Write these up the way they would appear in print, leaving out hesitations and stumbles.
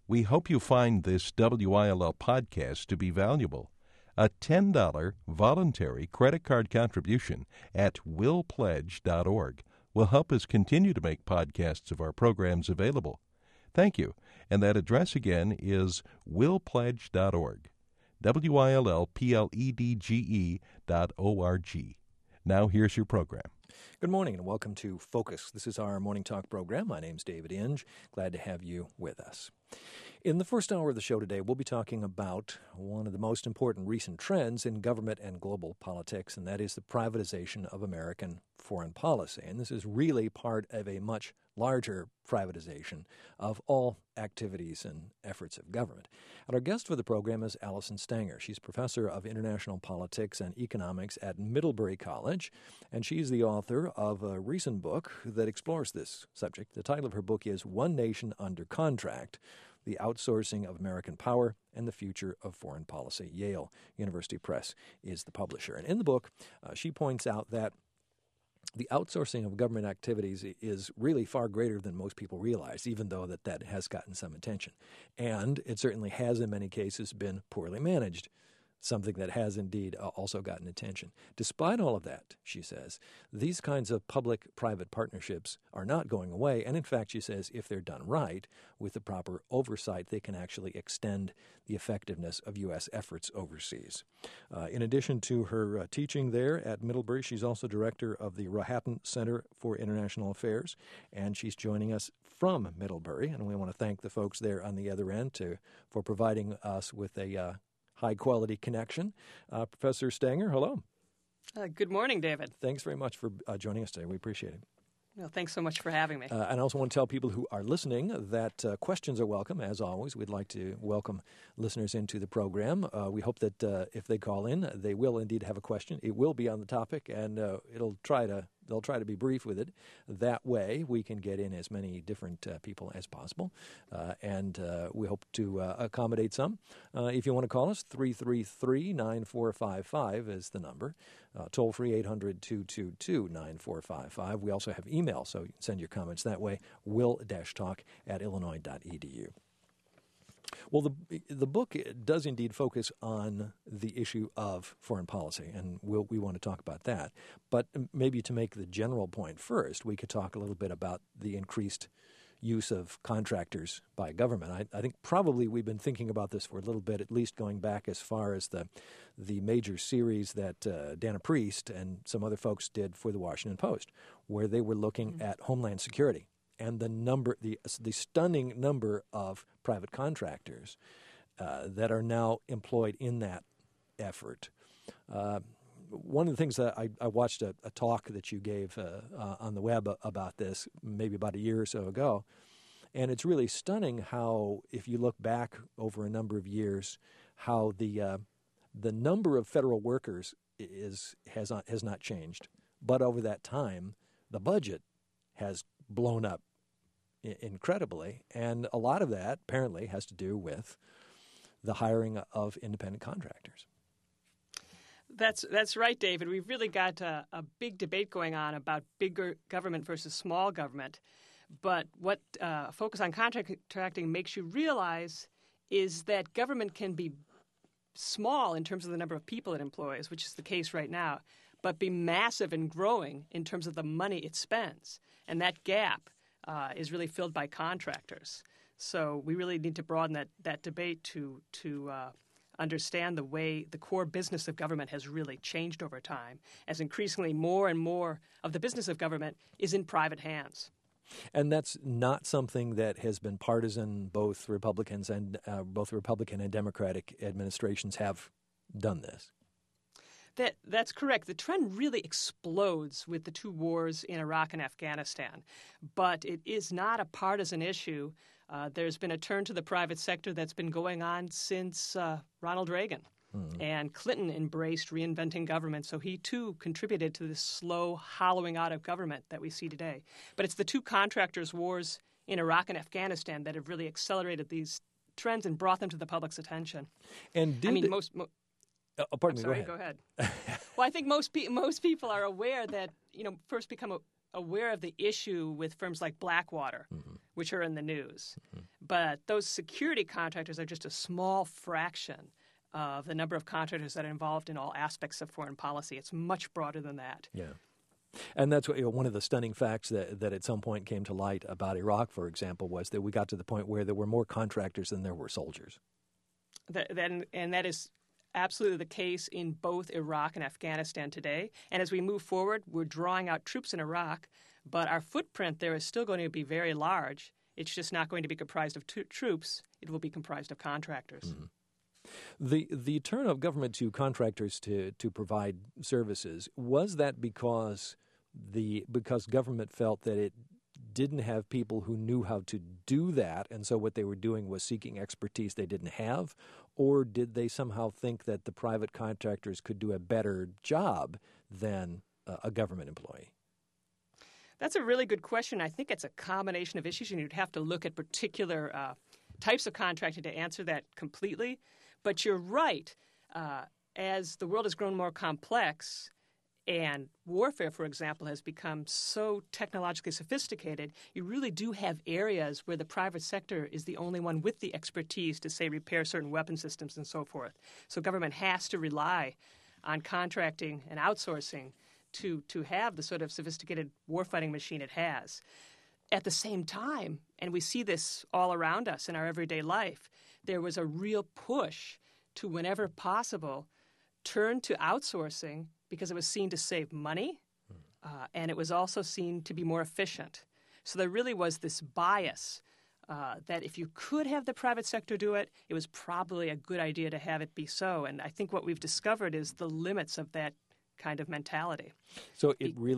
We hope you find this WILL podcast to be valuable. A $10 voluntary credit card contribution at willpledge.org will help us continue to make podcasts of our programs available. Thank you. And that address again is willpledge.org. WILLPLEDGE.org. Now here's your program. Good morning and welcome to Focus. This is our morning talk program. My name's David Inge. Glad to have you with us. In the first hour of the show today, we'll be talking about one of the most important recent trends in government and global politics, and that is the privatization of American foreign policy. And this is really part of a much larger privatization of all activities and efforts of government. And our guest for the program is Allison Stanger. She's professor of international politics and economics at Middlebury College, and she's the author of a recent book that explores this subject. The title of her book is One Nation Under Contract: The Outsourcing of American Power and the Future of Foreign Policy. Yale University Press is the publisher. And in the book, she points out that the outsourcing of government activities is really far greater than most people realize, even though that has gotten some attention. And it certainly has, in many cases, been poorly managed, something that has indeed also gotten attention. Despite all of that, she says, these kinds of public-private partnerships are not going away. And in fact, she says, if they're done right, with the proper oversight, they can actually extend the effectiveness of U.S. efforts overseas. In addition to her teaching there at Middlebury, she's also director of the Rohatyn Center for International Affairs, and she's joining us from Middlebury. And we want to thank the folks there on the other end for providing us with a high-quality connection. Professor Stanger, hello. Good morning, David. Thanks very much for joining us today. We appreciate it. Well, thanks so much for having me. And I also want to tell people who are listening that questions are welcome. As always, we'd like to welcome listeners into the program. We hope that if they call in, they will indeed have a question. It will be on the topic, and they'll try to be brief with it. That way, we can get in as many different people as possible, and we hope to accommodate some. If you want to call us, 333-9455 is the number. Toll-free 800-222-9455. We also have email, so you can send your comments that way, will-talk@illinois.edu. Well, the book does indeed focus on the issue of foreign policy, and we want to talk about that. But maybe to make the general point first, we could talk a little bit about the increased use of contractors by government. I think probably we've been thinking about this for a little bit, at least going back as far as the major series that Dana Priest and some other folks did for the Washington Post, where they were looking at Homeland Security and the stunning number of private contractors that are now employed in that effort. One of the things that I watched a talk that you gave on the web about this maybe about a year or so ago, and it's really stunning how, if you look back over a number of years, how the number of federal workers has not changed, but over that time, the budget has blown up incredibly, and a lot of that apparently has to do with the hiring of independent contractors. That's right, David. We've really got a big debate going on about bigger government versus small government. But what focus on contracting makes you realize is that government can be small in terms of the number of people it employs, which is the case right now, but be massive and growing in terms of the money it spends. And that gap is really filled by contractors. So we really need to broaden that debate to understand the way the core business of government has really changed over time, as increasingly more and more of the business of government is in private hands. And that's not something that has been partisan. Both Republican and Democratic administrations have done this. That's correct. The trend really explodes with the two wars in Iraq and Afghanistan. But it is not a partisan issue. There's been a turn to the private sector that's been going on since Ronald Reagan. And Clinton embraced reinventing government, so he too contributed to this slow hollowing out of government that we see today. But it's the two contractors' wars in Iraq and Afghanistan that have really accelerated these trends and brought them to the public's attention. And Go ahead. Go ahead. Well, I think most people are aware that, first become aware of the issue with firms like Blackwater, which are in the news. But those security contractors are just a small fraction of the number of contractors that are involved in all aspects of foreign policy. It's much broader than that. Yeah. And that's what, one of the stunning facts that at some point came to light about Iraq, for example, was that we got to the point where there were more contractors than there were soldiers. And that is absolutely the case in both Iraq and Afghanistan today. And as we move forward, we're drawing out troops in Iraq, but our footprint there is still going to be very large. It's just not going to be comprised of troops. It will be comprised of contractors. Mm-hmm. The turn of government to contractors to provide services, was that because government felt that it didn't have people who knew how to do that, and so what they were doing was seeking expertise they didn't have? Or did they somehow think that the private contractors could do a better job than a government employee? That's a really good question. I think it's a combination of issues, and you'd have to look at particular types of contracting to answer that completely. But you're right. As the world has grown more complex and warfare, for example, has become so technologically sophisticated, you really do have areas where the private sector is the only one with the expertise to, say, repair certain weapon systems and so forth. So government has to rely on contracting and outsourcing to have the sort of sophisticated warfighting machine it has. At the same time, and we see this all around us in our everyday life, there was a real push to, whenever possible, turn to outsourcing because it was seen to save money, and it was also seen to be more efficient. So there really was this bias that if you could have the private sector do it, it was probably a good idea to have it be so. And I think what we've discovered is the limits of that kind of mentality. So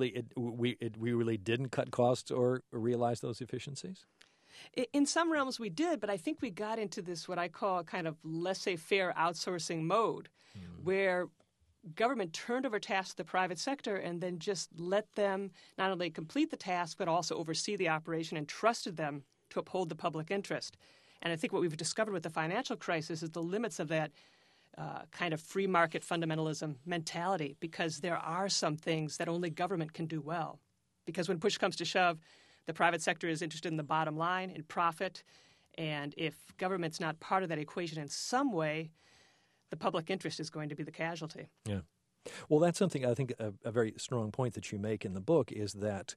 we really didn't cut costs or realize those efficiencies? In some realms we did, but I think we got into this what I call kind of laissez-faire outsourcing mode, where government turned over tasks to the private sector and then just let them not only complete the task but also oversee the operation and trusted them to uphold the public interest. And I think what we've discovered with the financial crisis is the limits of that kind of free market fundamentalism mentality, because there are some things that only government can do well. Because when push comes to shove, the private sector is interested in the bottom line, in profit, and if government's not part of that equation in some way, the public interest is going to be the casualty. Yeah. Well, that's something I think a very strong point that you make in the book is that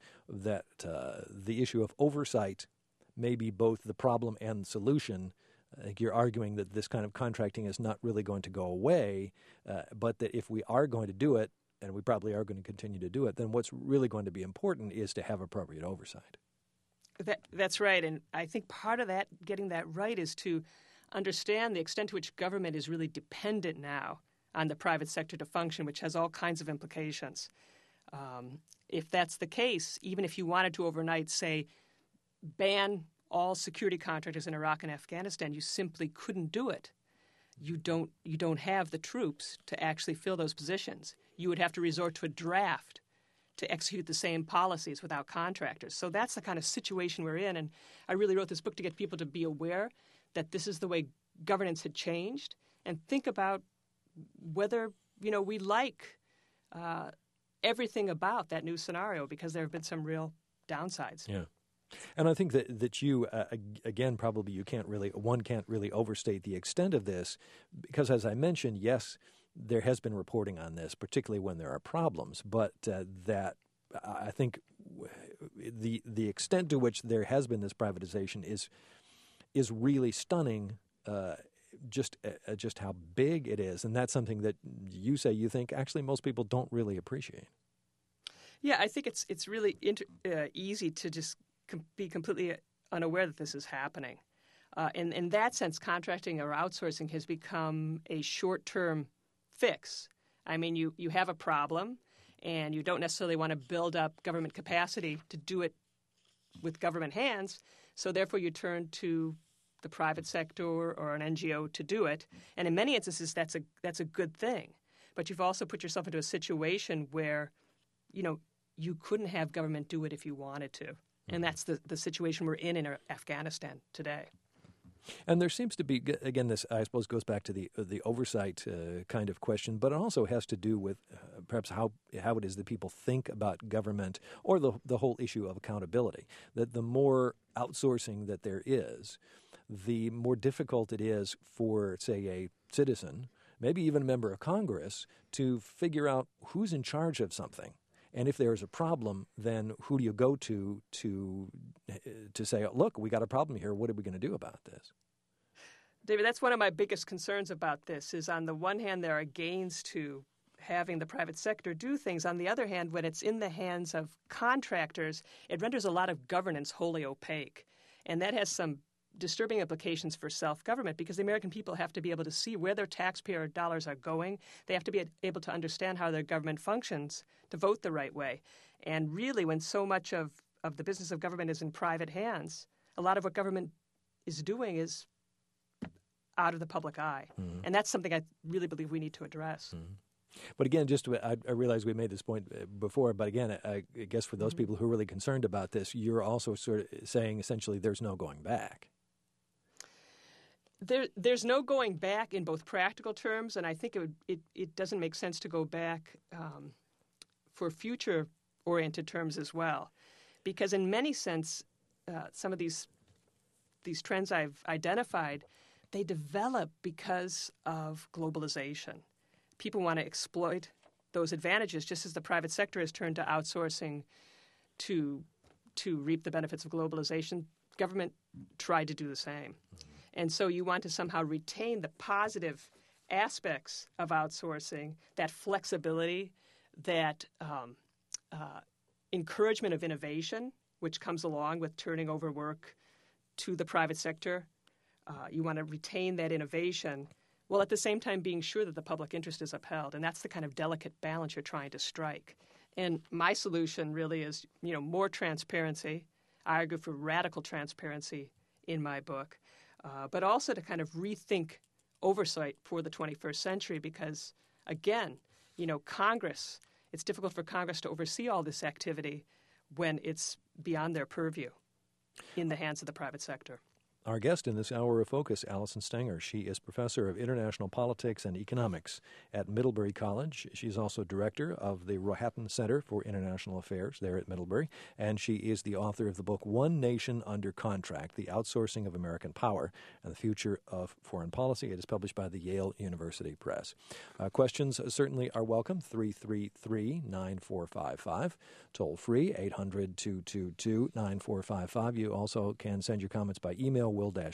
the issue of oversight may be both the problem and the solution. I think you're arguing that this kind of contracting is not really going to go away, but that if we are going to do it, and we probably are going to continue to do it, then what's really going to be important is to have appropriate oversight. That's right, and I think part of that, getting that right, is to understand the extent to which government is really dependent now on the private sector to function, which has all kinds of implications. If that's the case, even if you wanted to overnight, say, ban all security contractors in Iraq and Afghanistan, you simply couldn't do it. You don't have the troops to actually fill those positions. You would have to resort to a draft to execute the same policies without contractors. So that's the kind of situation we're in. And I really wrote this book to get people to be aware that this is the way governance had changed, and think about whether we like everything about that new scenario, because there have been some real downsides. Yeah. And I think that you, again, probably one can't really overstate the extent of this, because as I mentioned, yes, there has been reporting on this, particularly when there are problems, but that I think the extent to which there has been this privatization is really stunning, just how big it is. And that's something that you say you think actually most people don't really appreciate. Yeah, I think it's really easy to just be completely unaware that this is happening. In that sense, contracting or outsourcing has become a short-term fix. I mean, you have a problem, and you don't necessarily want to build up government capacity to do it with government hands, so therefore you turn to the private sector or an NGO to do it. And in many instances, that's a good thing. But you've also put yourself into a situation where, you couldn't have government do it if you wanted to. And that's the situation we're in Afghanistan today. And there seems to be, again, this I suppose goes back to the oversight kind of question, but it also has to do with perhaps how it is that people think about government or the whole issue of accountability. That the more outsourcing that there is, the more difficult it is for, say, a citizen, maybe even a member of Congress, to figure out who's in charge of something. And if there's a problem, then who do you go to say, look, we got a problem here. What are we going to do about this? David, that's one of my biggest concerns about this is on the one hand, there are gains to having the private sector do things. On the other hand, when it's in the hands of contractors, it renders a lot of governance wholly opaque. And that has some disturbing implications for self-government because the American people have to be able to see where their taxpayer dollars are going. They have to be able to understand how their government functions to vote the right way. And really, when so much of the business of government is in private hands, a lot of what government is doing is out of the public eye. Mm-hmm. And that's something I really believe we need to address. Mm-hmm. But again, I realize we made this point before, but again, I guess for those mm-hmm. people who are really concerned about this, you're also sort of saying essentially there's no going back. There's no going back in both practical terms, and I think it doesn't make sense to go back for future-oriented terms as well, because in many sense, some of these trends I've identified, they develop because of globalization. People want to exploit those advantages, just as the private sector has turned to outsourcing to reap the benefits of globalization. Government tried to do the same. And so you want to somehow retain the positive aspects of outsourcing, that flexibility, that encouragement of innovation, which comes along with turning over work to the private sector. You want to retain that innovation while at the same time being sure that the public interest is upheld. And that's the kind of delicate balance you're trying to strike. And my solution really is, more transparency. I argue for radical transparency in my book. But also to kind of rethink oversight for the 21st century because, again, Congress, it's difficult for Congress to oversee all this activity when it's beyond their purview in the hands of the private sector. Our guest in this hour of focus, Allison Stenger. She is professor of international politics and economics at Middlebury College. She's also director of the Rohatyn Center for International Affairs there at Middlebury, and she is the author of the book One Nation Under Contract, The Outsourcing of American Power and the Future of Foreign Policy. It is published by the Yale University Press. Questions certainly are welcome, 333-9455. Toll free, 800-222-9455. You also can send your comments by email,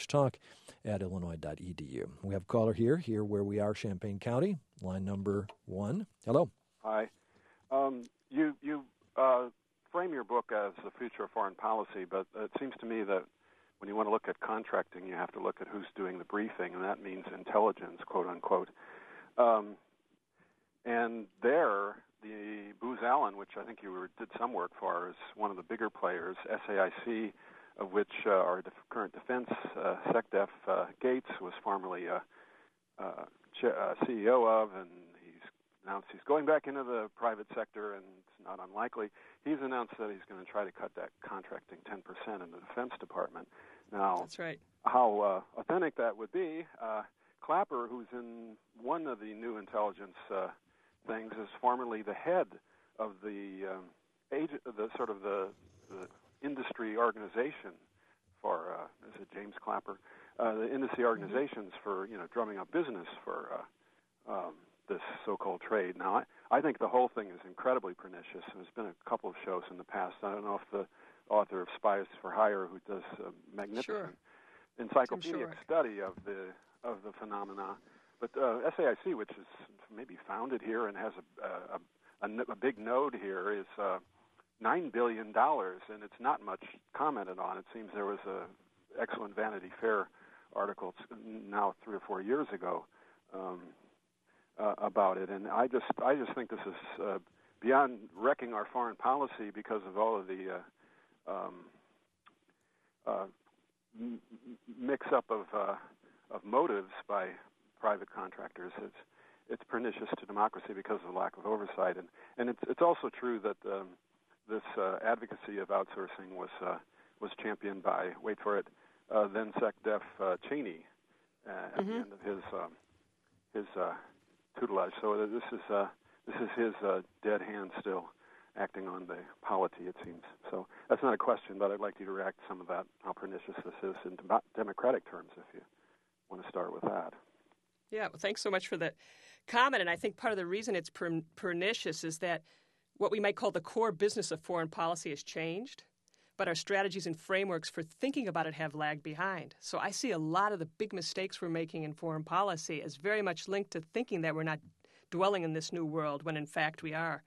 will-talk@illinois.edu. We have a caller here where we are, Champaign County, line number 1. Hello. Hi. You frame your book as the future of foreign policy, but it seems to me that when you want to look at contracting, you have to look at who's doing the briefing, and that means intelligence, quote unquote. And there, the Booz Allen, which I think you did some work for, is one of the bigger players. SAIC, of which our current defense SecDef Gates was formerly CEO of, and he's announced he's going back into the private sector, and it's not unlikely. He's announced that he's going to try to cut that contracting 10% in the Defense Department. Now, that's right. How authentic that would be, Clapper, who's in one of the new intelligence things, is formerly the head of the industry organization for is it James Clapper? The industry organizations for drumming up business for this so-called trade. Now, I think the whole thing is incredibly pernicious. There's been a couple of shows in the past. I don't know if the author of Spies for Hire, who does a magnificent encyclopedic study of the phenomena, but SAIC, which is maybe founded here and has a big node here, is $9 billion, and it's not much commented on. It seems there was an excellent Vanity Fair article now 3 or 4 years ago about it, and I just think this is beyond wrecking our foreign policy because of all of the mix-up of motives by private contractors. It's pernicious to democracy because of the lack of oversight, and it's also true that this advocacy of outsourcing was championed by, wait for it, then SecDef Cheney at the end of his tutelage. So this is his dead hand still acting on the polity, it seems. So that's not a question, but I'd like you to react to some of that, how pernicious this is in democratic terms, if you want to start with that. Yeah, well, thanks so much for that comment. And I think part of the reason it's pernicious is that what we might call the core business of foreign policy has changed, but our strategies and frameworks for thinking about it have lagged behind. So I see a lot of the big mistakes we're making in foreign policy as very much linked to thinking that we're not dwelling in this new world when in fact we are.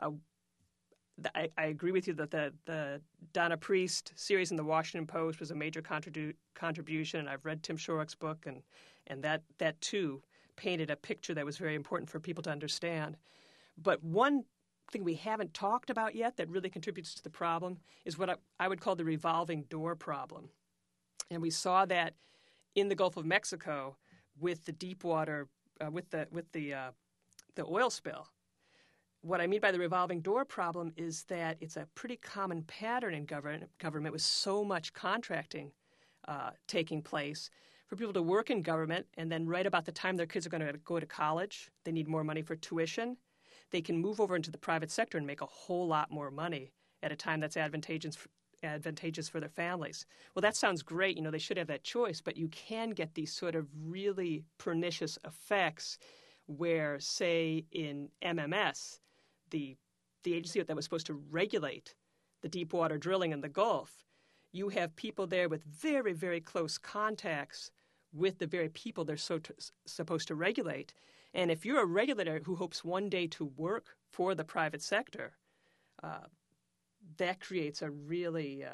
I agree with you that the Donna Priest series in the Washington Post was a major contribution, and I've read Tim Shorrock's book, and that too painted a picture that was very important for people to understand. But one thing we haven't talked about yet that really contributes to the problem is what I would call the revolving door problem. And we saw that in the Gulf of Mexico with the deep water, with the oil spill. What I mean by the revolving door problem is that it's a pretty common pattern in government with so much contracting taking place for people to work in government, and then right about the time their kids are going to go to college, they need more money for tuition. They can move over into the private sector and make a whole lot more money at a time that's advantageous for their families. Well, that sounds great. They should have that choice, but you can get these sort of really pernicious effects where, say, in MMS, the agency that was supposed to regulate the deep water drilling in the Gulf, you have people there with very, very close contacts with the very people they're supposed to regulate. And if you're a regulator who hopes one day to work for the private sector, that creates a real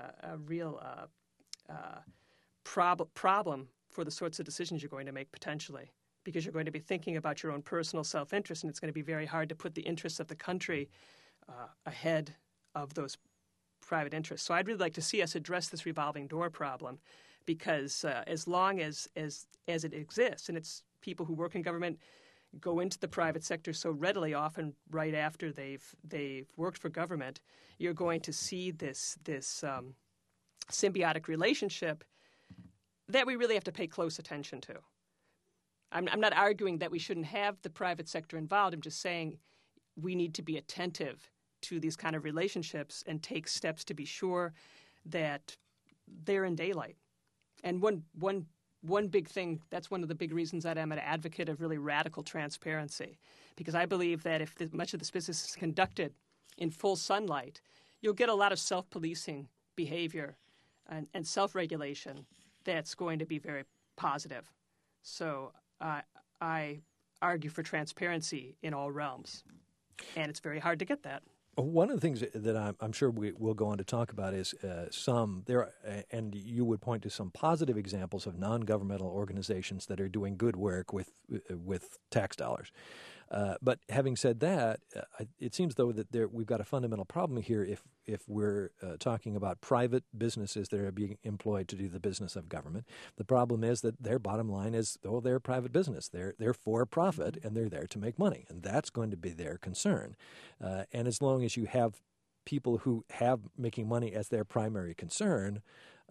problem for the sorts of decisions you're going to make potentially, because you're going to be thinking about your own personal self-interest, and it's going to be very hard to put the interests of the country ahead of those private interests. So I'd really like to see us address this revolving door problem, because as long as it exists, and it's people who work in government go into the private sector so readily, often right after they've worked for government, you're going to see this symbiotic relationship that we really have to pay close attention to. I'm not arguing that we shouldn't have the private sector involved. I'm just saying we need to be attentive to these kind of relationships and take steps to be sure that they're in daylight. And one big thing, that's one of the big reasons that I'm an advocate of really radical transparency, because I believe that if much of this business is conducted in full sunlight, you'll get a lot of self-policing behavior and self-regulation that's going to be very positive. So I argue for transparency in all realms, and it's very hard to get that. One of the things that I'm sure we will go on to talk about is and you would point to some positive examples of non-governmental organizations that are doing good work with tax dollars. But having said that, it seems though that we've got a fundamental problem here if we're talking about private businesses that are being employed to do the business of government. The problem is that their bottom line is, they're a private business. They're for profit, and they're there to make money, and that's going to be their concern. And as long as you have people who have making money as their primary concern,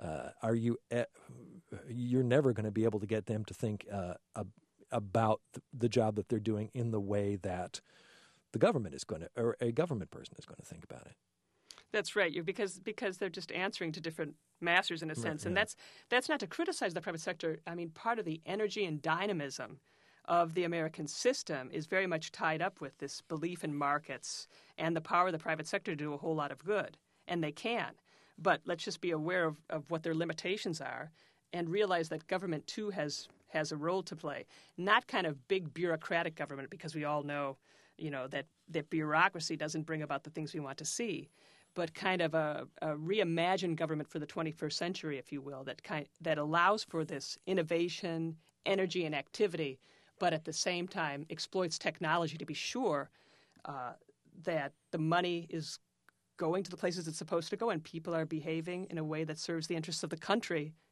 you're never going to be able to get them to think about the job that they're doing in the way that the government is going to, or a government person is going to think about it. That's right. Because they're just answering to different masters in a sense, and that's not to criticize the private sector. I mean, part of the energy and dynamism of the American system is very much tied up with this belief in markets and the power of the private sector to do a whole lot of good, and they can. But let's just be aware of what their limitations are and realize that government too has a role to play. Not kind of big bureaucratic government, because we all know, that bureaucracy doesn't bring about the things we want to see, but kind of a reimagined government for the 21st century, if you will, that allows for this innovation, energy, and activity, but at the same time exploits technology to be sure that the money is going to the places it's supposed to go and people are behaving in a way that serves the interests of the country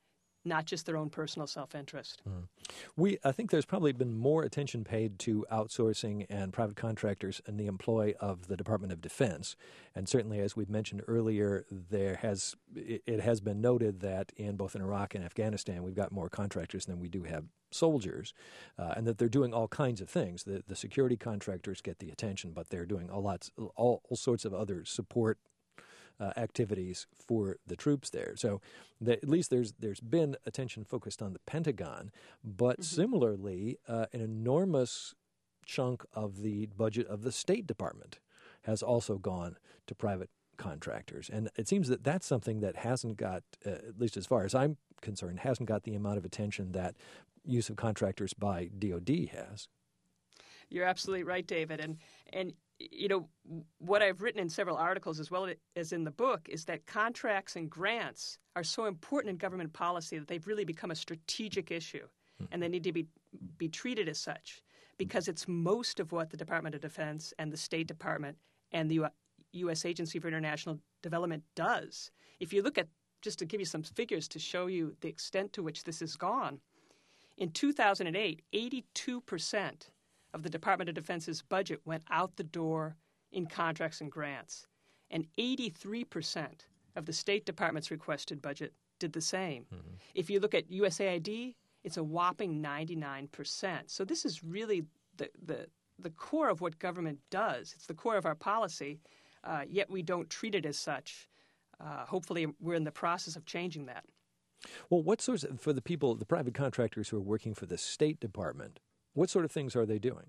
not just their own personal self-interest. I think there's probably been more attention paid to outsourcing and private contractors in the employ of the Department of Defense. And certainly, as we've mentioned earlier, it has been noted that in both in Iraq and Afghanistan, we've got more contractors than we do have soldiers, and that they're doing all kinds of things. The security contractors get the attention, but they're doing all sorts of other support activities for the troops there. So at least there's been attention focused on the Pentagon, but similarly, an enormous chunk of the budget of the State Department has also gone to private contractors. And it seems that that's something that hasn't got, at least as far as I'm concerned, hasn't got the amount of attention that use of contractors by DOD has. You're absolutely right, David. And you know, what I've written in several articles as well as in the book is that contracts and grants are so important in government policy that they've really become a strategic issue, and they need to be treated as such because it's most of what the Department of Defense and the State Department and the U.S. Agency for International Development does. If you look at, just to give you some figures to show you the extent to which this has gone, in 2008, 82% of the Department of Defense's budget went out the door in contracts and grants, and 83% of the State Department's requested budget did the same. If you look at USAID, it's a whopping 99%. So this is really the core of what government does. It's the core of our policy, yet we don't treat it as such. Hopefully, we're in the process of changing that. Well, what sorts for the private contractors who are working for the State Department, what sort of things are they doing?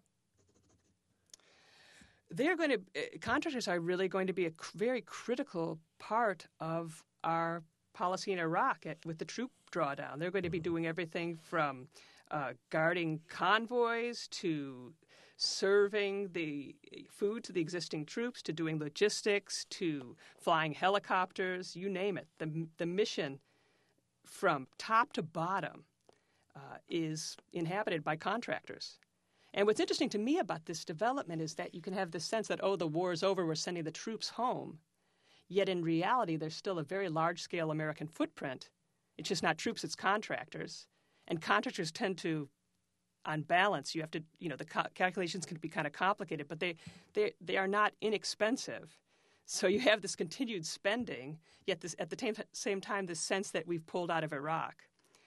Contractors are really going to be a very critical part of our policy in Iraq with the troop drawdown. They're going to be doing everything from guarding convoys to serving the food to the existing troops, to doing logistics, to flying helicopters, you name it. The mission from top to bottom is inhabited by contractors. And what's interesting to me about this development is that you can have this sense that, the war is over, we're sending the troops home. Yet in reality, there's still a very large-scale American footprint. It's just not troops, it's contractors. And contractors tend to, on balance, you have to, the calculations can be kind of complicated, but they are not inexpensive. So you have this continued spending, yet at the same time, this sense that we've pulled out of Iraq.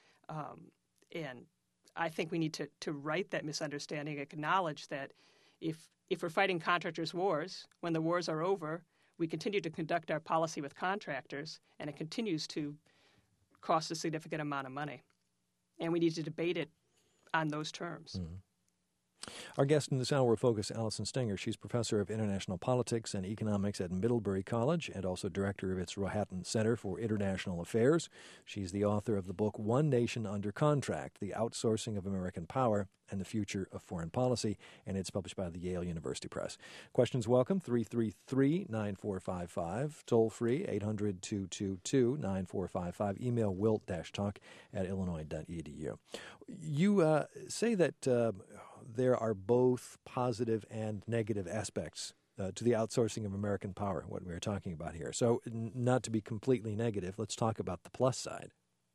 And I think we need to right that misunderstanding, acknowledge that if we're fighting contractors' wars, when the wars are over, we continue to conduct our policy with contractors, and it continues to cost a significant amount of money. And we need to debate it on those terms. Our guest in this hour of Focus, Allison Stenger. She's professor of international politics and economics at Middlebury College and also director of its Rohatyn Center for International Affairs. She's the author of the book One Nation Under Contract, The Outsourcing of American Power and the Future of Foreign Policy, and it's published by the Yale University Press. Questions welcome, 333-9455, toll free, 800-222-9455, email wilt-talk@illinois.edu. You say that there are both positive and negative aspects to the outsourcing of American power, what we're talking about here. So not to be completely negative, let's talk about the plus side.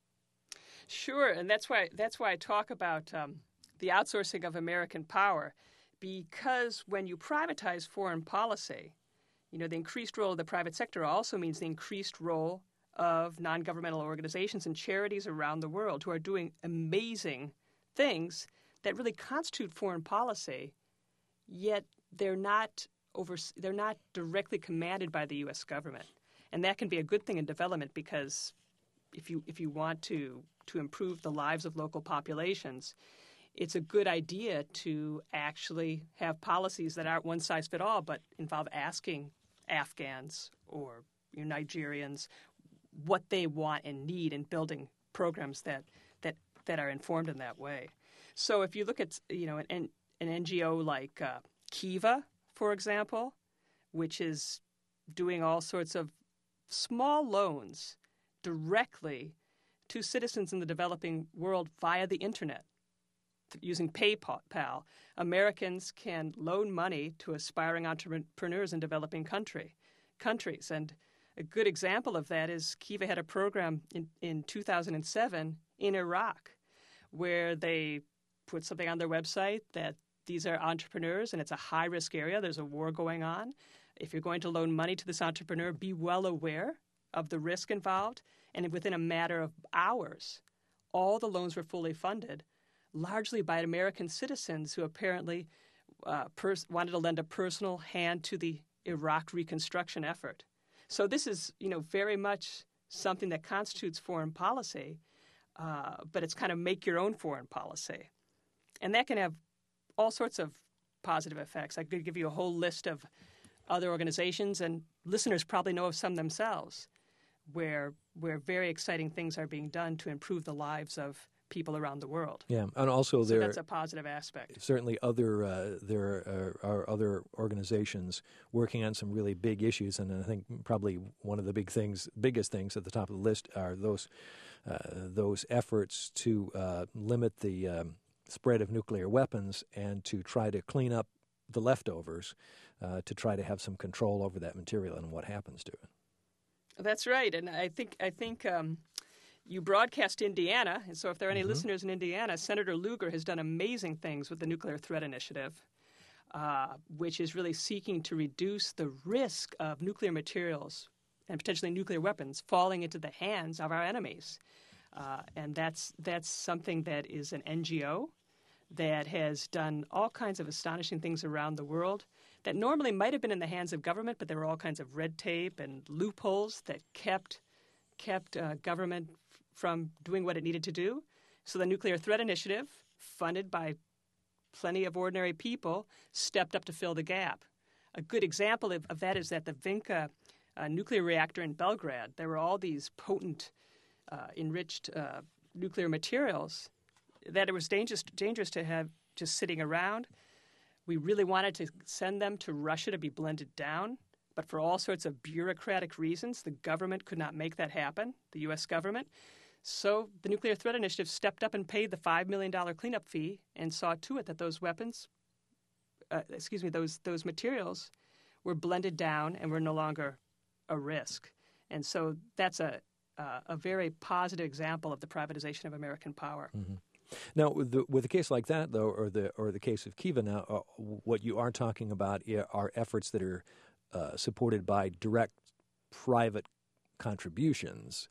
Sure, and that's why I talk about the outsourcing of American power, because when you privatize foreign policy, the increased role of the private sector also means the increased role of non-governmental organizations and charities around the world who are doing amazing things that really constitute foreign policy, yet they're not directly commanded by the U.S. government. And that can be a good thing in development because if you want to improve the lives of local populations, it's a good idea to actually have policies that aren't one size fit all, but involve asking Afghans or Nigerians what they want and need and building programs that are informed in that way. So if you look at an NGO like Kiva, for example, which is doing all sorts of small loans directly to citizens in the developing world via the internet, using PayPal, Americans can loan money to aspiring entrepreneurs in developing countries. And a good example of that is Kiva had a program in 2007 in Iraq, where they put something on their website that these are entrepreneurs and it's a high-risk area. There's a war going on. If you're going to loan money to this entrepreneur, be well aware of the risk involved. And within a matter of hours, all the loans were fully funded, largely by American citizens who apparently wanted to lend a personal hand to the Iraq reconstruction effort. So this is, very much something that constitutes foreign policy, but it's kind of make your own foreign policy. And that can have all sorts of positive effects. I could give you a whole list of other organizations, and listeners probably know of some themselves, where very exciting things are being done to improve the lives of people around the world. Yeah, and also so that's a positive aspect. Certainly, there are other organizations working on some really big issues, and I think probably one of the biggest things at the top of the list are those efforts to limit the spread of nuclear weapons and to try to clean up the leftovers, to try to have some control over that material and what happens to it. That's right, and I think you broadcast Indiana, and so if there are any listeners in Indiana, Senator Lugar has done amazing things with the Nuclear Threat Initiative, which is really seeking to reduce the risk of nuclear materials and potentially nuclear weapons falling into the hands of our enemies. And that's something that is an NGO that has done all kinds of astonishing things around the world that normally might have been in the hands of government, but there were all kinds of red tape and loopholes that kept government from doing what it needed to do. So the Nuclear Threat Initiative, funded by plenty of ordinary people, stepped up to fill the gap. A good example of that is that the Vinca nuclear reactor in Belgrade, there were all these potent enriched nuclear materials that it was dangerous to have just sitting around. We really wanted to send them to Russia to be blended down, but for all sorts of bureaucratic reasons, the government could not make that happen, the U.S. government. So the Nuclear Threat Initiative stepped up and paid the $5 million cleanup fee and saw to it that those those materials were blended down and were no longer a risk. And so that's a very positive example of the privatization of American power. Mm-hmm. Now, with a case like that, though, or the case of Kiva, now, what you are talking about are efforts that are supported by direct private contributions.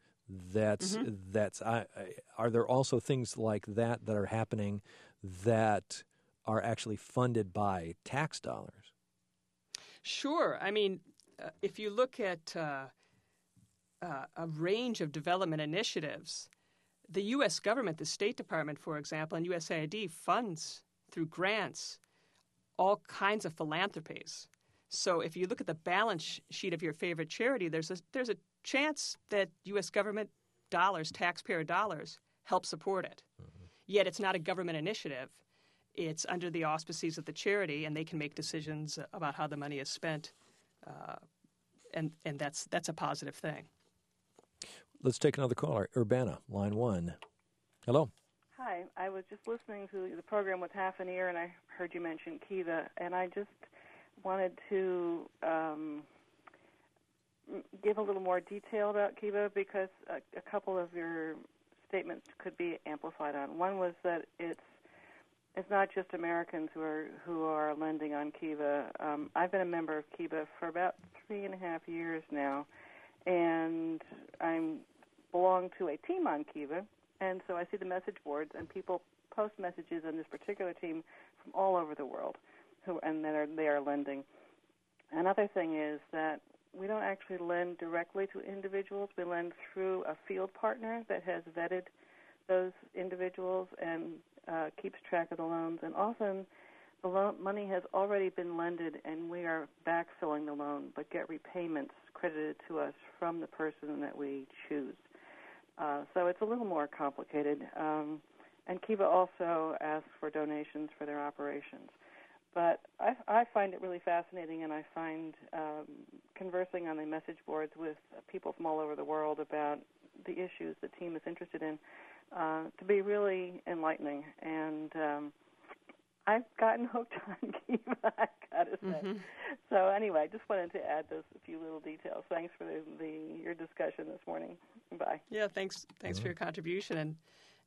Are there also things like that are happening that are actually funded by tax dollars? Sure. I mean, if you look at a range of development initiatives, the U.S. government, the State Department, for example, and USAID funds through grants all kinds of philanthropies. So if you look at the balance sheet of your favorite charity, there's a chance that U.S. government dollars, taxpayer dollars, help support it. Mm-hmm. Yet it's not a government initiative. It's under the auspices of the charity, and they can make decisions about how the money is spent, and that's a positive thing. Let's take another caller. Urbana, line 1. Hello. Hi. I was just listening to the program with half an ear, and I heard you mention Kiva, and I just wanted to give a little more detail about Kiva because a couple of your statements could be amplified on. One was that it's not just Americans who are lending on Kiva. I've been a member of Kiva for about 3.5 years now, and I belong to a team on Kiva, and so I see the message boards, and people post messages on this particular team from all over the world, they are lending. Another thing is that we don't actually lend directly to individuals. We lend through a field partner that has vetted those individuals and keeps track of the loans. And often the money has already been lended, and we are backfilling the loan, but get repayments credited to us from the person that we choose. So it's a little more complicated. And Kiva also asks for donations for their operations. But I find it really fascinating, and I find conversing on the message boards with people from all over the world about the issues the team is interested in to be really enlightening. And I've gotten hooked on Kiva, I've got to say. Mm-hmm. So anyway, I just wanted to add those few little details. Thanks for your discussion this morning. Bye. Yeah, thanks for your contribution.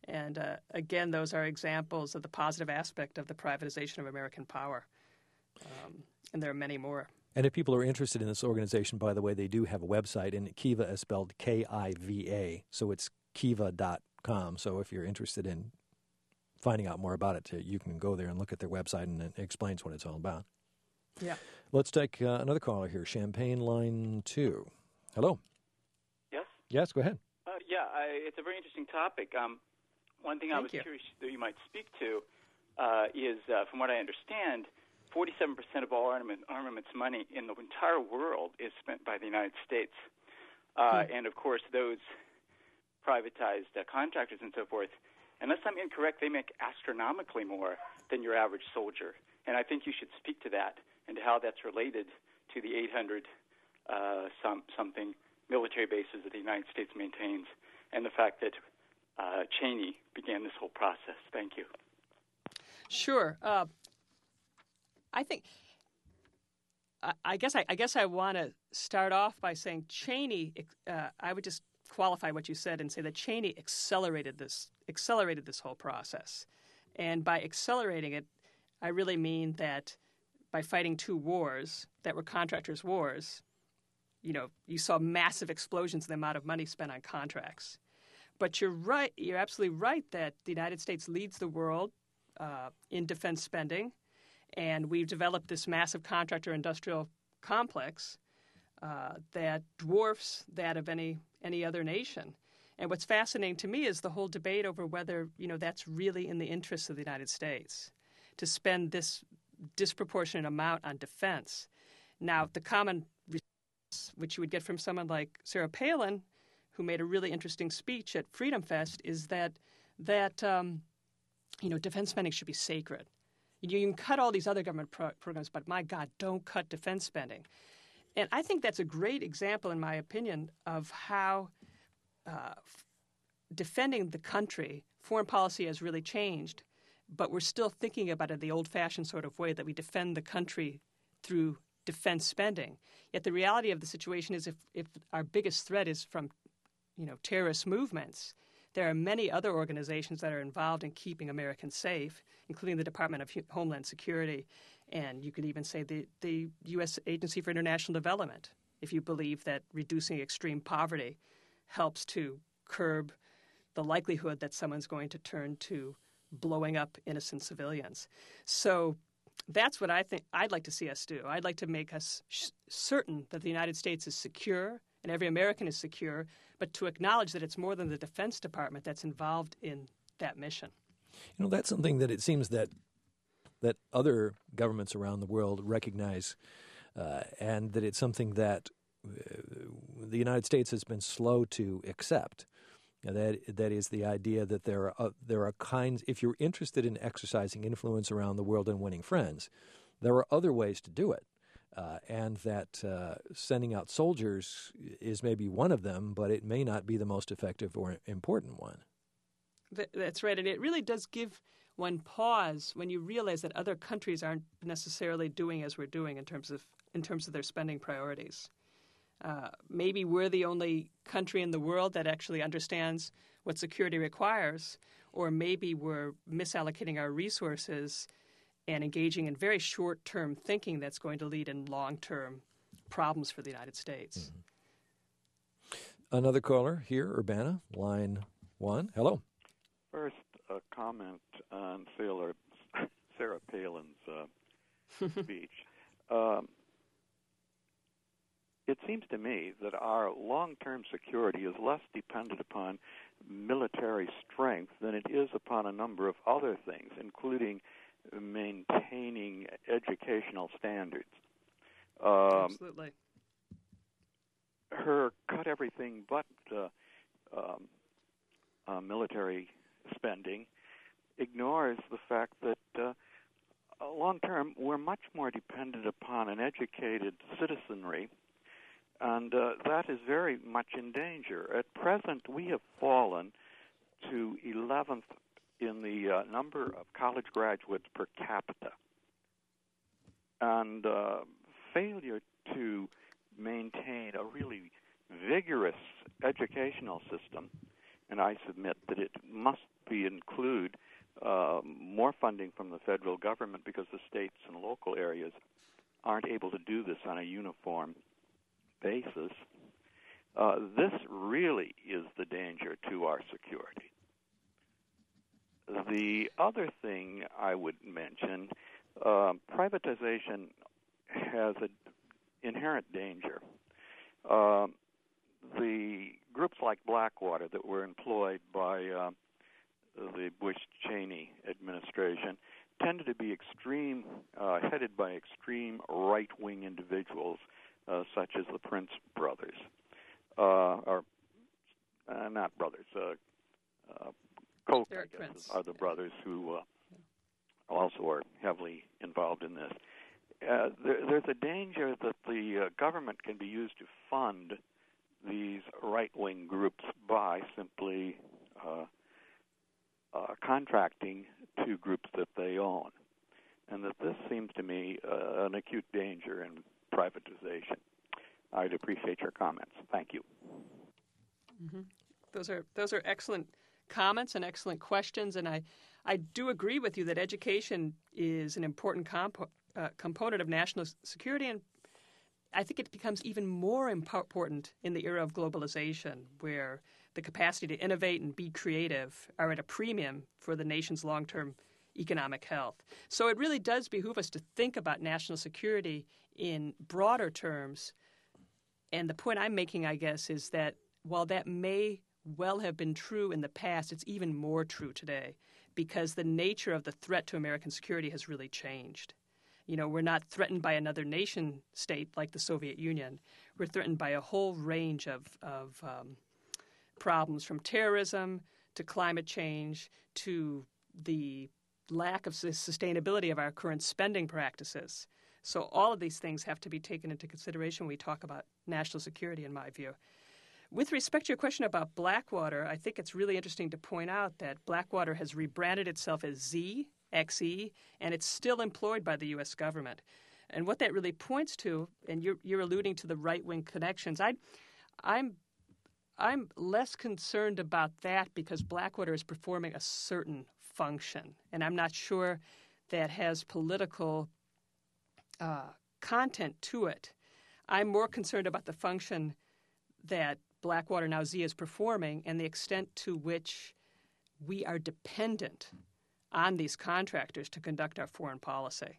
And again, those are examples of the positive aspect of the privatization of American power. And there are many more. And if people are interested in this organization, by the way, they do have a website, and Kiva is spelled Kiva, so it's kiva.com. So if you're interested in finding out more about it, you can go there and look at their website, and it explains what it's all about. Yeah. Let's take another caller here, Champaign Line 2. Hello. Yes? Yes, go ahead. It's a very interesting topic. One thing I was curious that you might speak to is, from what I understand, 47% of all armaments money in the entire world is spent by the United States. And, of course, those privatized contractors and so forth, unless I'm incorrect, they make astronomically more than your average soldier. And I think you should speak to that and how that's related to the 800 something military bases that the United States maintains and the fact that Cheney began this whole process. Thank you. Sure. I guess I want to start off by saying Cheney. I would just qualify what you said and say that Cheney accelerated this whole process, and by accelerating it, I really mean that by fighting two wars that were contractors' wars, you saw massive explosions in the amount of money spent on contracts. But you're right. You're absolutely right that the United States leads the world in defense spending. And we've developed this massive contractor industrial complex that dwarfs that of any other nation. And what's fascinating to me is the whole debate over whether that's really in the interests of the United States to spend this disproportionate amount on defense. Now, the common response, which you would get from someone like Sarah Palin, who made a really interesting speech at Freedom Fest, is that defense spending should be sacred. You can cut all these other government programs, but my God, don't cut defense spending. And I think that's a great example, in my opinion, of how defending the country, foreign policy has really changed, but we're still thinking about it the old-fashioned sort of way that we defend the country through defense spending. Yet the reality of the situation is if our biggest threat is from terrorist movements, there are many other organizations that are involved in keeping Americans safe, including the Department of Homeland Security, and you could even say the U.S. Agency for International Development, if you believe that reducing extreme poverty helps to curb the likelihood that someone's going to turn to blowing up innocent civilians. So that's what I think I'd like to see us do. I'd like to make us certain that the United States is secure and every American is secure, but to acknowledge that it's more than the Defense Department that's involved in that mission. That's something that it seems that other governments around the world recognize, and that it's something that the United States has been slow to accept. That is the idea that there are kinds. If you're interested in exercising influence around the world and winning friends, there are other ways to do it. And that sending out soldiers is maybe one of them, but it may not be the most effective or important one. That's right, and it really does give one pause when you realize that other countries aren't necessarily doing as we're doing in terms of their spending priorities. Maybe we're the only country in the world that actually understands what security requires, or maybe we're misallocating our resources and engaging in very short-term thinking that's going to lead in long-term problems for the United States. Mm-hmm. Another caller here, Urbana, line 1. Hello. First, a comment on Sarah Palin's speech. It seems to me that our long-term security is less dependent upon military strength than it is upon a number of other things, including maintaining educational standards. Absolutely. Her cut everything but military spending ignores the fact that long-term we're much more dependent upon an educated citizenry, and that is very much in danger. At present, we have fallen to 11th in the number of college graduates per capita. And failure to maintain a really vigorous educational system and I submit that it must include more funding from the federal government because the states and local areas aren't able to do this on a uniform basis. This really is the danger to our security. The other thing I would mention, privatization has an inherent danger. The groups like Blackwater that were employed by the Bush-Cheney administration tended to be headed by extreme right-wing individuals such as the Prince brothers, not brothers, Koch, I guess, are the brothers who also are heavily involved in this. There's a danger that the government can be used to fund these right-wing groups by simply contracting to groups that they own, and that this seems to me an acute danger in privatization. I'd appreciate your comments. Thank you. Mm-hmm. Those are excellent comments and excellent questions, and I do agree with you that education is an important component of national security, and I think it becomes even more important in the era of globalization, where the capacity to innovate and be creative are at a premium for the nation's long-term economic health. So it really does behoove us to think about national security in broader terms. And the point I'm making, I guess, is that while that may well have been true in the past, it's even more true today because the nature of the threat to American security has really changed. You know, we're not threatened by another nation state like the Soviet Union. We're threatened by a whole range of problems, from terrorism to climate change to the lack of sustainability of our current spending practices. So all of these things have to be taken into consideration when we talk about national security, in my view. With respect to your question about Blackwater, I think it's really interesting to point out that Blackwater has rebranded itself as XE, and it's still employed by the U.S. government. And what that really points to, and you're alluding to the right-wing connections, I'm less concerned about that because Blackwater is performing a certain function, and I'm not sure that has political content to it. I'm more concerned about the function that Blackwater, now Z, is performing and the extent to which we are dependent on these contractors to conduct our foreign policy.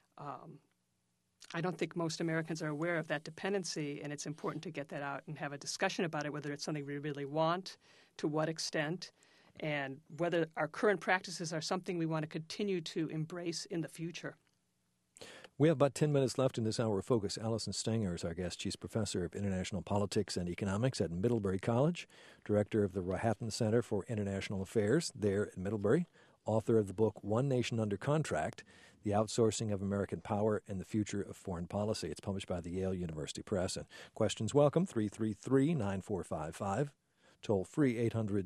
I don't think most Americans are aware of that dependency, and it's important to get that out and have a discussion about it, whether it's something we really want, to what extent, and whether our current practices are something we want to continue to embrace in the future. We have about 10 minutes left in this hour of Focus. Allison Stenger is our guest. She's professor of international politics and economics at Middlebury College, director of the Rohatyn Center for International Affairs there at Middlebury, author of the book One Nation Under Contract, The Outsourcing of American Power and the Future of Foreign Policy. It's published by the Yale University Press. And questions welcome, 333-9455. Toll free,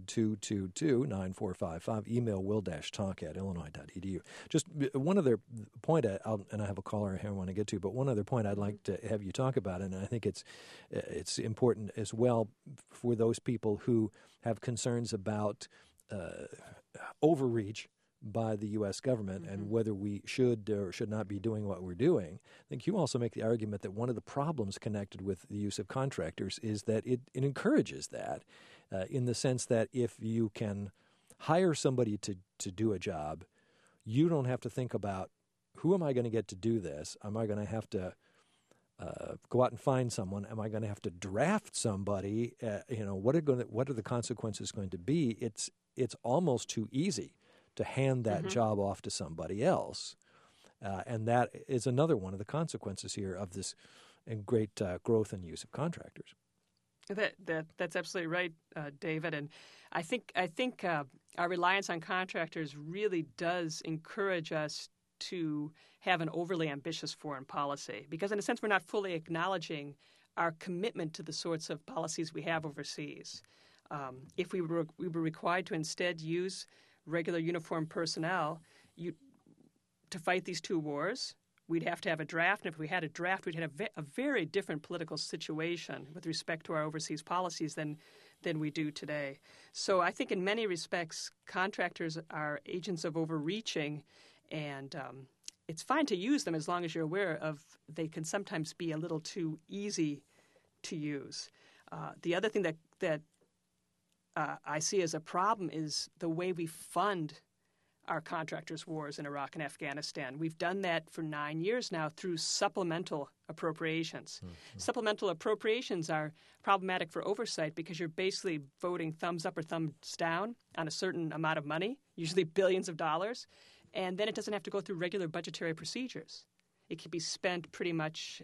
800-222-9455. Email will-talk@illinois.edu. Just one other point, and I have a caller here I want to get to, but one other point I'd like to have you talk about, and I think it's important as well for those people who have concerns about overreach by the U.S. government and whether we should or should not be doing what we're doing. I think you also make the argument that one of the problems connected with the use of contractors is that it encourages that in the sense that if you can hire somebody to do a job, you don't have to think about, who am I going to get to do this? Am I going to have to go out and find someone? Am I going to have to draft somebody? What are the consequences going to be? It's almost too easy to hand that job off to somebody else. And that is another one of the consequences here of this great growth and use of contractors. That's absolutely right, David. And I think our reliance on contractors really does encourage us to have an overly ambitious foreign policy, because in a sense we're not fully acknowledging our commitment to the sorts of policies we have overseas. If we were required to instead use regular uniformed personnel to fight these two wars, we'd have to have a draft. And if we had a draft, we'd have a very different political situation with respect to our overseas policies than than we do today. So I think in many respects, contractors are agents of overreaching, and it's fine to use them as long as you're aware of they can sometimes be a little too easy to use. The other thing that I see as a problem is the way we fund our contractors' wars in Iraq and Afghanistan. We've done that for 9 years now through supplemental appropriations. Mm-hmm. Supplemental appropriations are problematic for oversight because you're basically voting thumbs up or thumbs down on a certain amount of money, usually billions of dollars, and then it doesn't have to go through regular budgetary procedures. It can be spent pretty much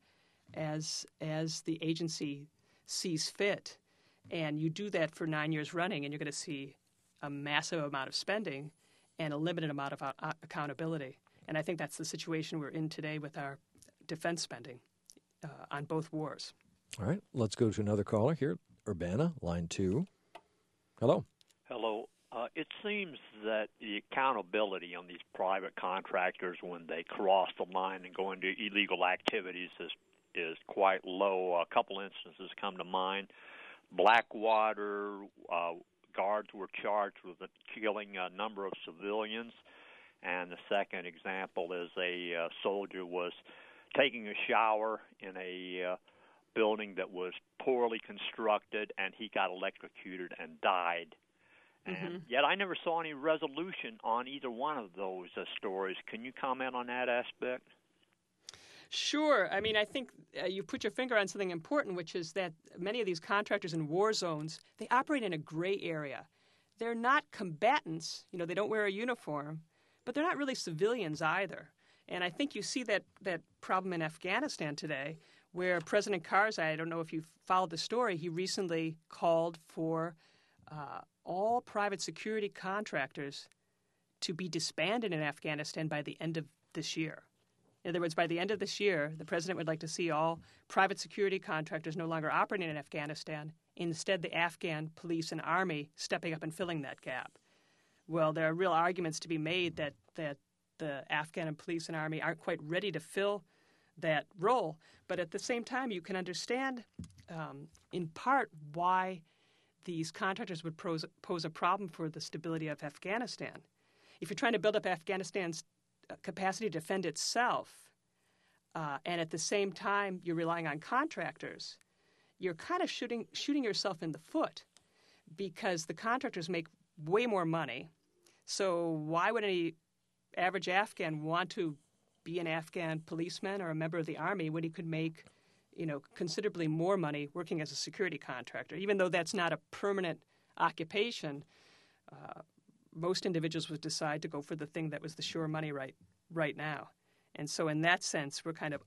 as the agency sees fit. And you do that for 9 years running, and you're going to see a massive amount of spending and a limited amount of accountability. And I think that's the situation we're in today with our defense spending on both wars. All right, let's go to another caller here. Urbana, line 2. Hello. Hello. It seems that the accountability on these private contractors when they cross the line and go into illegal activities is quite low. A couple instances come to mind. Blackwater, guards were charged with killing a number of civilians. And the second example is a soldier was taking a shower in a building that was poorly constructed, and he got electrocuted and died. And yet I never saw any resolution on either one of those stories. Can you comment on that aspect? Sure. I mean, I think you put your finger on something important, which is that many of these contractors in war zones, they operate in a gray area. They're not combatants. You know, they don't wear a uniform, but they're not really civilians either. And I think you see that problem in Afghanistan today, where President Karzai, I don't know if you followed the story, he recently called for all private security contractors to be disbanded in Afghanistan by the end of this year. In other words, by the end of this year, the president would like to see all private security contractors no longer operating in Afghanistan, instead the Afghan police and army stepping up and filling that gap. Well, there are real arguments to be made that the Afghan police and army aren't quite ready to fill that role. But at the same time, you can understand in part why these contractors would pose a problem for the stability of Afghanistan. If you're trying to build up Afghanistan's capacity to defend itself, and at the same time you're relying on contractors, you're kind of shooting yourself in the foot because the contractors make way more money. So why would any average Afghan want to be an Afghan policeman or a member of the army when he could make, considerably more money working as a security contractor? Even though that's not a permanent occupation, most individuals would decide to go for the thing that was the sure money right now. And so in that sense, we're kind of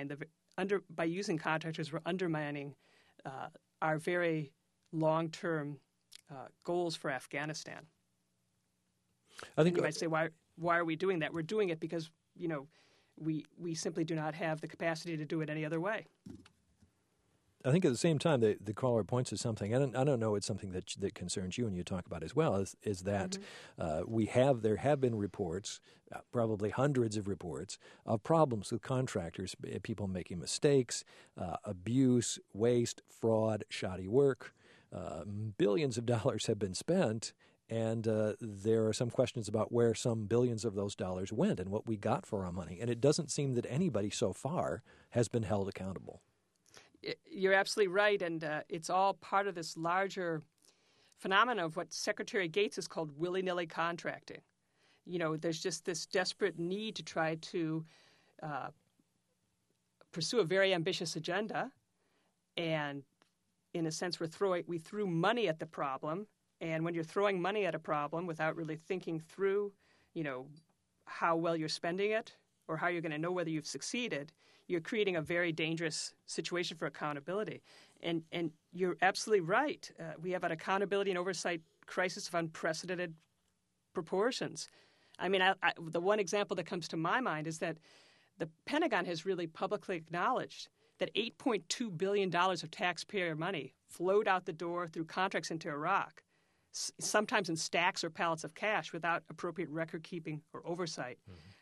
by using contractors, we're undermining our very long-term goals for Afghanistan. I think you might say, why are we doing that? We're doing it because, we simply do not have the capacity to do it any other way. I think at the same time, the caller points to something. I don't know. It's something that concerns you and you talk about as well. Is that there have been reports, probably hundreds of reports of problems with contractors, people making mistakes, abuse, waste, fraud, shoddy work. Billions of dollars have been spent, and there are some questions about where some billions of those dollars went and what we got for our money. And it doesn't seem that anybody so far has been held accountable. You're absolutely right, and it's all part of this larger phenomenon of what Secretary Gates has called willy-nilly contracting. There's just this desperate need to try to pursue a very ambitious agenda, and in a sense, we threw money at the problem, and when you're throwing money at a problem without really thinking through, how well you're spending it or how you're going to know whether you've succeeded, you're creating a very dangerous situation for accountability. And you're absolutely right. We have an accountability and oversight crisis of unprecedented proportions. I mean, the one example that comes to my mind is that the Pentagon has really publicly acknowledged that $8.2 billion of taxpayer money flowed out the door through contracts into Iraq, sometimes in stacks or pallets of cash without appropriate record-keeping or oversight.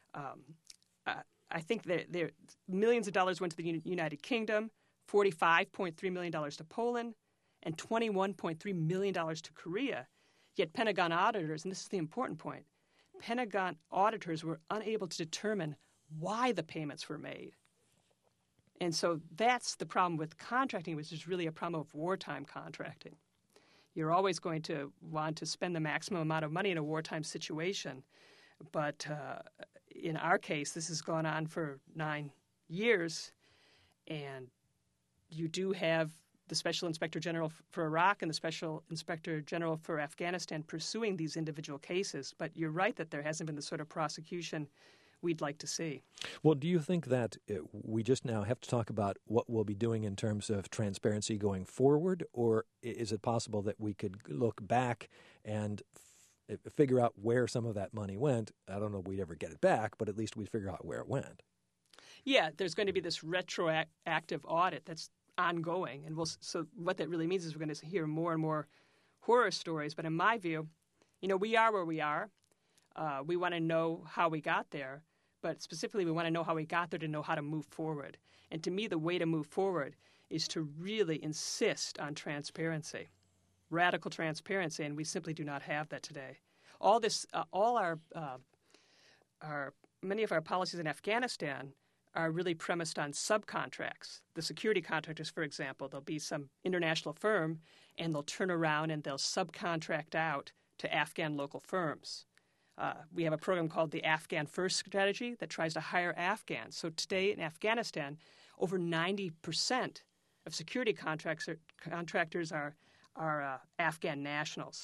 I think that millions of dollars went to the United Kingdom, $45.3 million to Poland, and $21.3 million to Korea. Yet Pentagon auditors, and this is the important point, Pentagon auditors were unable to determine why the payments were made. And so that's the problem with contracting, which is really a problem of wartime contracting. You're always going to want to spend the maximum amount of money in a wartime situation. But in our case, this has gone on for 9 years, and you do have the Special Inspector General for Iraq and the Special Inspector General for Afghanistan pursuing these individual cases. But you're right that there hasn't been the sort of prosecution we'd like to see. Well, do you think that we just now have to talk about what we'll be doing in terms of transparency going forward, or is it possible that we could look back and figure out where some of that money went? I don't know if we'd ever get it back, but at least we'd figure out where it went. Yeah, there's going to be this retroactive audit that's ongoing. And so what that really means is we're going to hear more and more horror stories. But in my view, we are where we are. We want to know how we got there. But specifically, we want to know how we got there to know how to move forward. And to me, the way to move forward is to really insist on transparency, radical transparency, and we simply do not have that today. Many of our policies in Afghanistan are really premised on subcontracts. The security contractors, for example, there'll be some international firm, and they'll turn around and they'll subcontract out to Afghan local firms. We have a program called the Afghan First Strategy that tries to hire Afghans. So today in Afghanistan, over 90% of security contractors are Afghan nationals.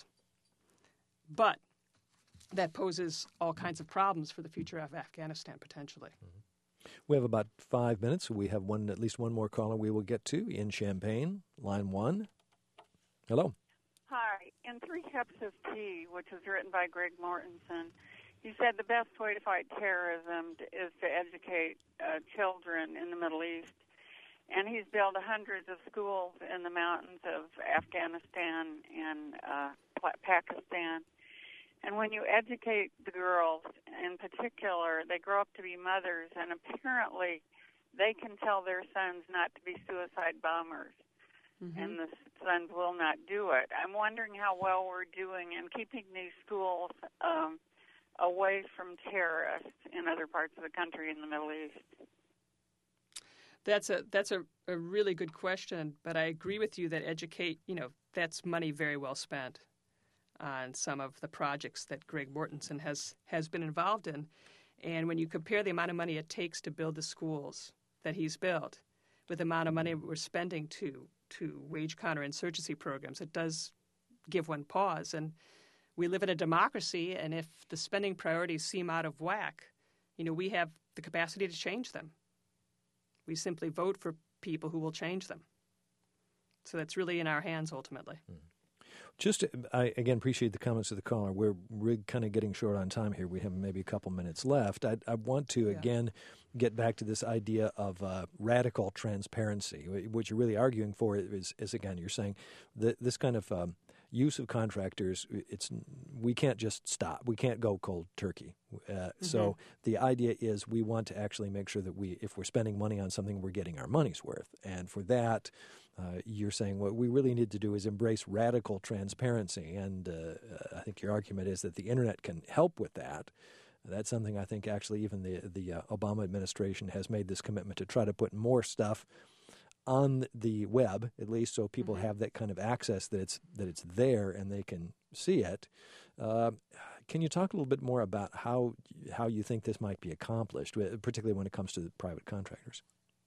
But that poses all kinds of problems for the future of Afghanistan, potentially. Mm-hmm. We have about 5 minutes. We have at least one more caller we will get to in Champaign, line 1. Hello. Hi. In 3 Cups of Tea, which was written by Greg Mortensen, he said the best way to fight terrorism is to educate children in the Middle East. And he's built hundreds of schools in the mountains of Afghanistan and Pakistan. And when you educate the girls, in particular, they grow up to be mothers, and apparently they can tell their sons not to be suicide bombers. Mm-hmm. And the sons will not do it. I'm wondering how well we're doing in keeping these schools away from terrorists in other parts of the country in the Middle East. That's a really good question, but I agree with you that that's money very well spent on some of the projects that Greg Mortensen has been involved in. And when you compare the amount of money it takes to build the schools that he's built with the amount of money we're spending to wage counterinsurgency programs, it does give one pause. And we live in a democracy, and if the spending priorities seem out of whack, we have the capacity to change them. We simply vote for people who will change them. So that's really in our hands ultimately. I again appreciate the comments of the caller. We're kind of getting short on time here. We have maybe a couple minutes left. I want to again get back to this idea of radical transparency. What you're really arguing for is again, you're saying that this kind of use of contractors, we can't just stop. We can't go cold turkey. So the idea is we want to actually make sure that if we're spending money on something, we're getting our money's worth. And for that, you're saying what we really need to do is embrace radical transparency. And I think your argument is that the Internet can help with that. That's something I think actually even the Obama administration has made this commitment to try to put more stuff on the web, at least, so people have that kind of access that it's there and they can see it. Can you talk a little bit more about how you think this might be accomplished, particularly when it comes to the private contractors?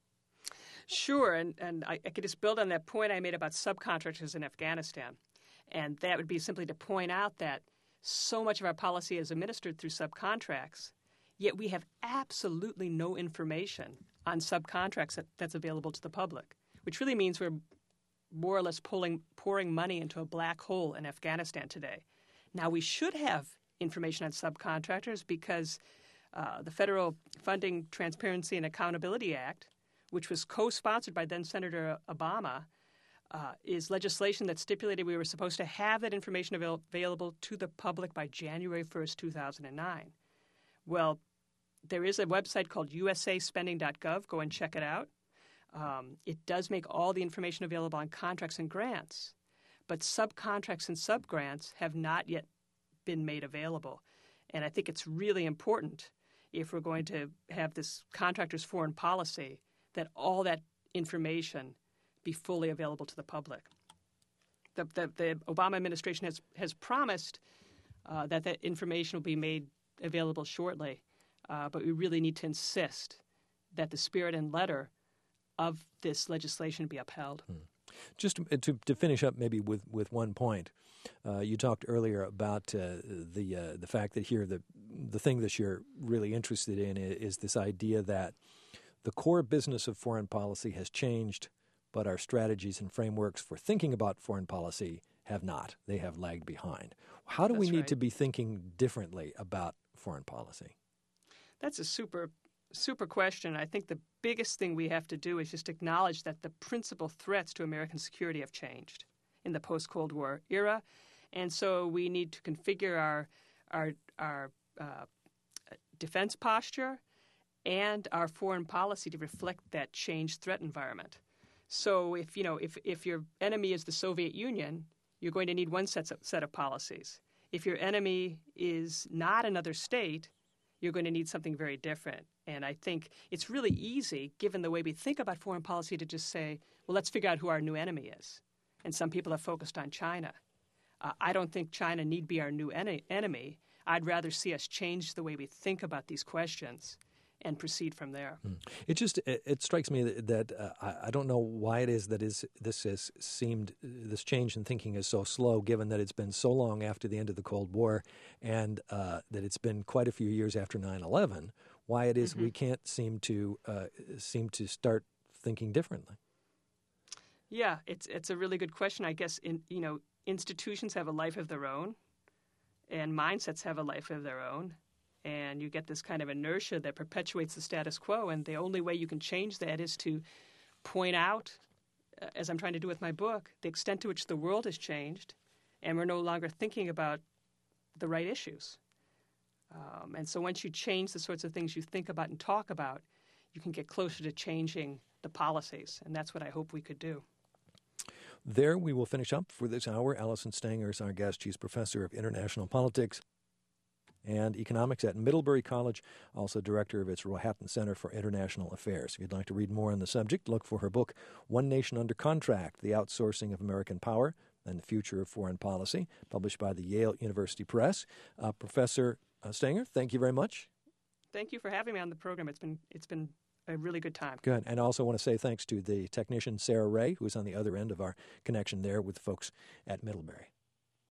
Sure, and I could just build on that point I made about subcontractors in Afghanistan. And that would be simply to point out that so much of our policy is administered through subcontracts, yet we have absolutely no information on subcontracts that's available to the public, which really means we're more or less pouring money into a black hole in Afghanistan today. Now, we should have information on subcontractors because the Federal Funding, Transparency, and Accountability Act, which was co-sponsored by then-Senator Obama, is legislation that stipulated we were supposed to have that information available to the public by January 1st, 2009. Well, there is a website called usaspending.gov. Go and check it out. It does make all the information available on contracts and grants. but subcontracts and subgrants have not yet been made available. And I think it's really important, if we're going to have this contractors' foreign policy, that all that information be fully available to the public. The Obama administration has promised that that information will be made available shortly, but we really need to insist that the spirit and letter of this legislation be upheld. Just to finish up maybe with one point, you talked earlier about the fact that here the thing that you're really interested in is this idea that the core business of foreign policy has changed, but our strategies and frameworks for thinking about foreign policy have not. They have lagged behind. How do we need to be thinking differently about foreign policy? That's a super question. I think the biggest thing we have to do is just acknowledge that the principal threats to American security have changed in the post-Cold War era, and so we need to configure our defense posture and our foreign policy to reflect that changed threat environment. So if your enemy is the Soviet Union, you're going to need one set of policies. If your enemy is not another state, you're going to need something very different. And I think it's really easy, given the way we think about foreign policy, to just say, well, let's figure out who our new enemy is. And some people have focused on China. I don't think China need be our new enemy. I'd rather see us change the way we think about these questions and proceed from there. It strikes me that I don't know why it is that this change in thinking is so slow, given that it's been so long after the end of the Cold War and that it's been quite a few years after 9/11. Why it is we can't seem to start thinking differently. Yeah, it's a really good question. I guess institutions have a life of their own, and mindsets have a life of their own. And you get this kind of inertia that perpetuates the status quo. And the only way you can change that is to point out, as I'm trying to do with my book, the extent to which the world has changed, and we're no longer thinking about the right issues. And so once you change the sorts of things you think about and talk about, you can get closer to changing the policies. And that's what I hope we could do. There we will finish up for this hour. Allison Stanger is our guest. She's professor of international politics and economics at Middlebury College, also director of its Rohatyn Center for International Affairs. If you'd like to read more on the subject, look for her book, One Nation Under Contract, The Outsourcing of American Power and the Future of Foreign Policy, published by the Yale University Press. Professor Stanger, thank you very much. Thank you for having me on the program. It's been a really good time. Good. And I also want to say thanks to the technician, Sarah Ray, who is on the other end of our connection there with folks at Middlebury.